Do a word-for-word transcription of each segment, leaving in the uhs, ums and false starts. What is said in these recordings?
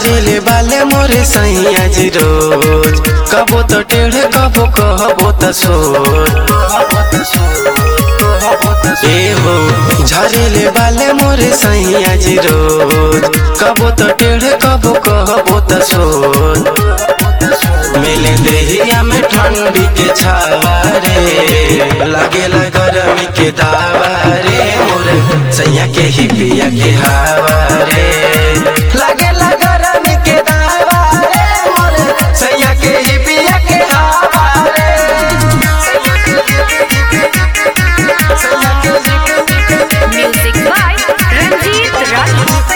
झरेले बाले मोरे सैया जी रोज, कबो तो टेढ़ कबो कहबो तो सोच। ए हो झरेले बाले मोरे सैया जी रोज, कबो तो टेढ़ कबो कहबो तो सोच। मिले देहिया में ठंडी के छावा रे, लागेला गर्मी के दावा रे, मोरे सैया के ही पिया के हवा रे, लागेला गर्मी के दावा रे, मोरे सैया के ही पिया के हवा रे। Music by Ranjeet Rathi.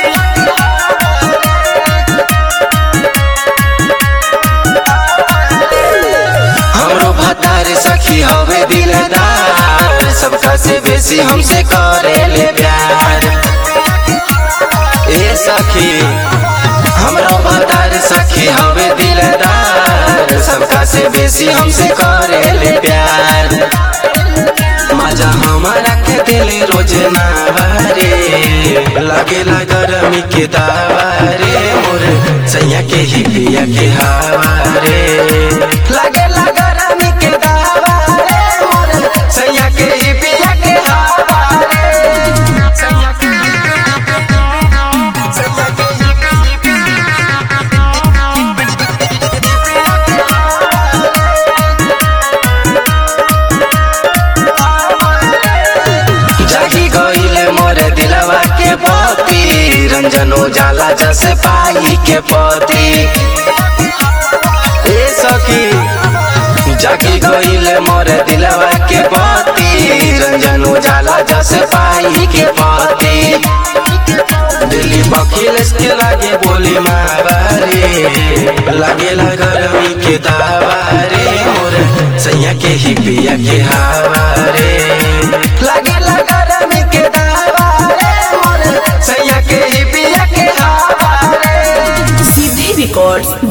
हमरो भतार सखी हवे दिलदार, सबका से बेसी हमसे करेले प्यार। ए सखी हमरो भतार सखी हवे दिलदार, सबका से बेसी हमसे करेले प्यार। मजा हमारा के दिल रोज नावारे, लागेला गर्मी के दावा रे, मोरे सैया के ही पिया के हवा रे, लागेला गर्मी के दावा रे, मोरे सैया के ही पिया के हवा रे, सैया के जागी गईले मोरे दिलवा के पति, रंजनो जाला जैसे पाई के पति। ए सखी जागी गईले मोरे दिलवा के पति, रंजनो जाला जैसे पाई के पति। दिल्ली बखिलेस के लागे बोली मावारे, लागेला गर्मी के दावा रे, मोरे सैया के ही पिया के हवा रे, लागेला गर्मी के दावा रे, मोरे सैया के ही पिया के हवा रे। सीधे रिकॉर्ड्स